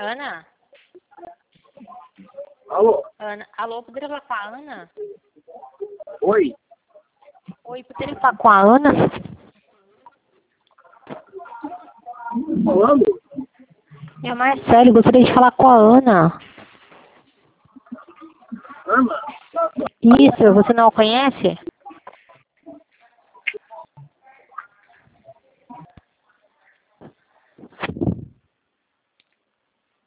Ana? Alô? Ana? Alô, poderia falar com a Ana? Oi? Oi, poderia falar com a Ana? Falando? É Marcelo, gostaria de falar com a Ana. Ana? Isso, você não a conhece?